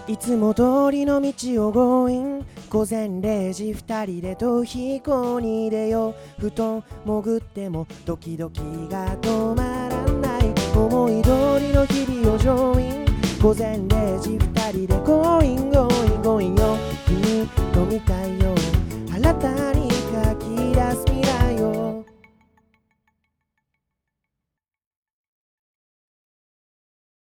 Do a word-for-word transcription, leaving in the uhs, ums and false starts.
いつも通りの道を強引午前れいじ二人で逃避行に出よう。布団潜ってもドキドキが止まらない。思い通りの日々を上院午前れいじ二人で